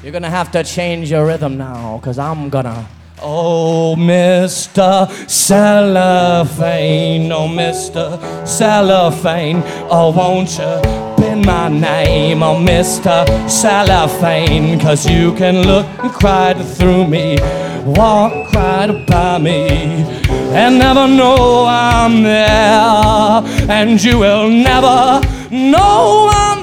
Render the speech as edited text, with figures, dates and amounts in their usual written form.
You're gonna have to change your rhythm now, cause I'm gonna. Oh, Mr. Cellophane, oh, Mr. Cellophane, oh, won't you bend my name, oh, Mr. Cellophane, cause you can look right through me, walk right by me, and never know I'm there, and you will never know I'm